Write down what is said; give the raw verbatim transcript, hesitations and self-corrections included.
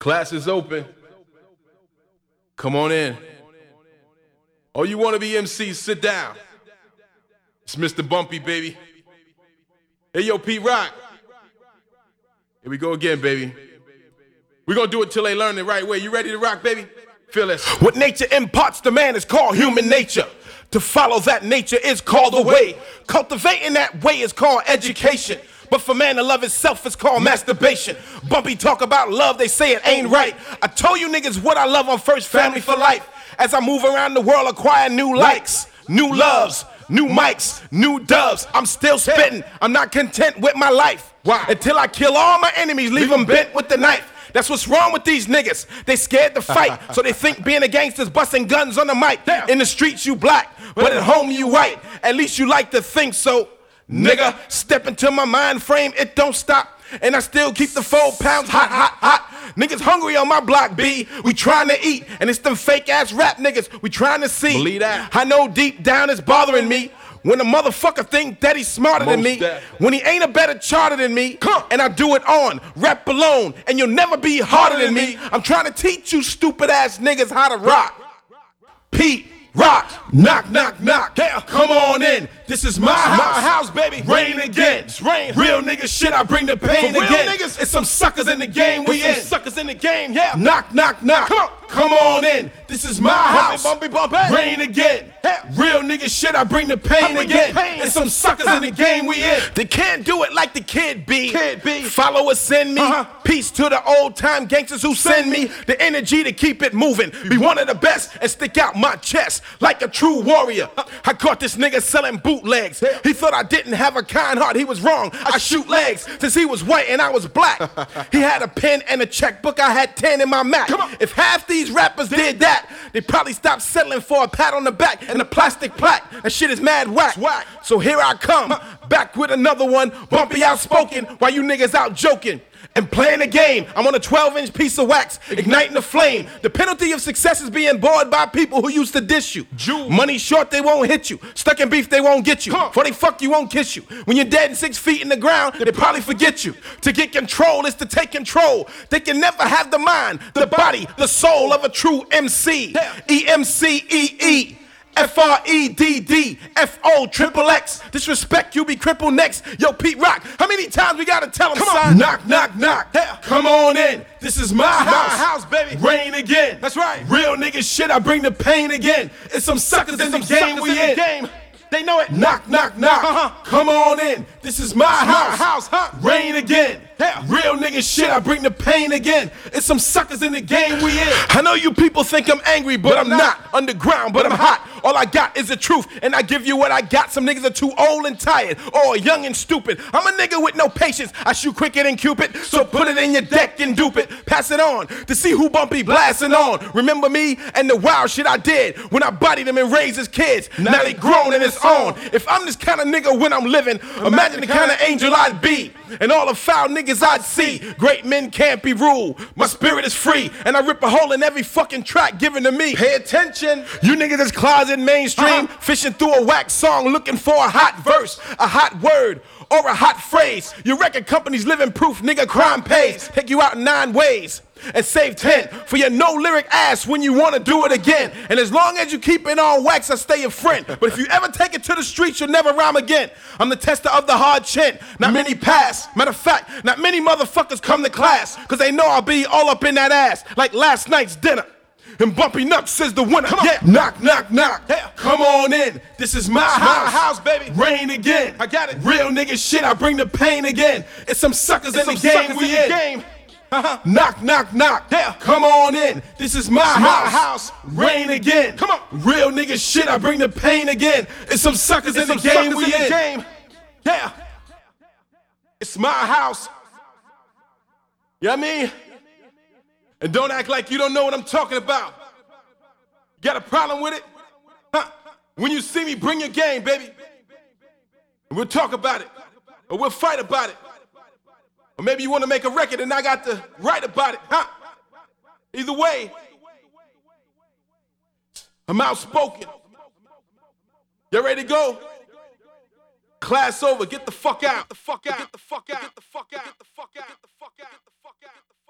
Class is open. Come on in. Oh, you want to be M Cs, sit down. It's Mister Bumpy, baby. Hey, yo, Pete Rock. Here we go again, baby. We're going to do it till they learn the right way. You ready to rock, baby? Feel this. What nature imparts to man is called human nature. To follow that nature is called the way. Cultivating that way is called education. But for man to love himself is called masturbation. Bumpy talk about love, they say it ain't right. I told you niggas what I love on First Family for Life. As I move around the world, acquire new likes, new loves, new mics, new dubs. I'm still spitting, I'm not content with my life. Why? Until I kill all my enemies, leave them bent with the knife. That's what's wrong with these niggas. They scared to fight, so they think being a gangster's busting guns on the mic. In the streets you black, but at home you white. At least you like to think so. Nigga, step into my mind frame, it don't stop. And I still keep the four pounds hot, hot, hot. Niggas hungry on my block, B. We trying to eat, and it's them fake ass rap niggas we trying to see. Believe that. I know deep down it's bothering me when a motherfucker think that he's smarter than Most me. that. When he ain't a better charter than me. And I do it on rap alone, and you'll never be harder than me. I'm trying to teach you stupid ass niggas how to rock. Pete Rock, knock, knock, knock. Yeah, come on in. This is my house, my house, baby. Rain again. It's rain. Real nigga shit, I bring the pain For real again. niggas, it's some suckers in the game we It's in. some suckers in the game, yeah. Knock, knock, knock. Come on. Come on in. This is my house. Bumpy, bumpy, bumpy. Rain again. Yeah. Real nigga shit, I bring the pain bring again. the pain. It's some suckers in the game we in. They can't do it like the Kid B. Kid B. Followers send me. Uh-huh. Peace to the old time gangsters who send me the energy to keep it moving. Be one of the best and stick out my chest like a true warrior. I caught this nigga selling bootlegs. He thought I didn't have a kind heart. He was wrong. I shoot legs since he was white and I was black. He had a pen and a checkbook. I had ten in my Mac. Come on. If half these rappers did that, they probably stop settling for a pat on the back and a plastic plaque. That shit is mad whack. whack. So here I come, back with another one, bumpy outspoken, while you niggas out joking and playing the game. I'm on a twelve inch piece of wax, igniting the flame. The penalty of success is being bored by people who used to diss you. Jew. Money short, they won't hit you. Stuck in beef, they won't get you. Come on. For they fuck you, won't kiss you. When you're dead and six feet in the ground, they probably forget you. To get control is to take control. They can never have the mind, the body, the soul of a true M C. E M C E E. F R E D D F O triple X. Disrespect, you be crippled next. Yo, Pete Rock, how many times we gotta tell him, Come son? on. Knock, knock, knock. Yeah. Come on in. This is my house. my house, baby. Rain again. That's right. Real nigga shit, I bring the pain again. It's some suckers in the Some game suckers we in in. the game. They know it. Knock, knock, knock. Uh-huh. Come on in. This is my house. house, huh? Rain again. Yeah. Real nigga shit, I bring the pain again. It's some suckers in the game we in. I know you people think I'm angry, but, But I'm I'm not. Underground, but I'm hot. All I got is the truth, and I give you what I got. Some niggas are too old and tired, or young and stupid. I'm a nigga with no patience. I shoot quicker than Cupid, so put it in your deck and dupe it. Pass it on to see who Bumpy blasting on. Remember me and the wild shit I did when I bodied them and raised his kids. Now they grown and it's on. If I'm this kind of nigga when I'm living, imagine the kind of angel I'd be. And all the foul niggas I'd see. Great men can't be ruled. My spirit is free, and I rip a hole in every fucking track given to me. Pay attention. You niggas is closet mainstream, Uh-huh. fishing through a wax song, looking for a hot verse, a hot word, or a hot phrase. Your record company's living proof, nigga, crime pays. Take you out in nine ways and save ten for your no lyric ass when you wanna do it again. And as long as you keep it on wax, I stay your friend. But if you ever take it to the streets, you'll never rhyme again. I'm the tester of the hard chin. Not many pass. Matter of fact, not many motherfuckers come to class, cause they know I'll be all up in that ass like last night's dinner. And Bumpy Nuts is the winner. Come on. Yeah. Knock, knock, knock. Yeah. Come on in. This is my my house. house, baby. Rain again. I got it. Real nigga shit, I bring the pain again. It's some suckers It's in the some game suckers we in the in. game. Uh-huh. Knock, knock, knock. Yeah. Come on in. This is my my house. house. Rain again. Come on. Real nigga shit, I bring the pain again. It's some suckers It's in the some game suckers we in the in. game. Yeah. It's my house. You know what I mean? And don't act like you don't know what I'm talking about. Got a problem with it? Huh? When you see me, bring your game, baby. And we'll talk about it. Or we'll fight about it. Or maybe you want to make a record and I got to write about it, huh? Either way, I'm outspoken. You ready to go? Class over. Get the fuck out. Get the fuck out. Get the fuck out. Get the fuck out. Get the fuck out. Get the fuck out. Get the fuck out.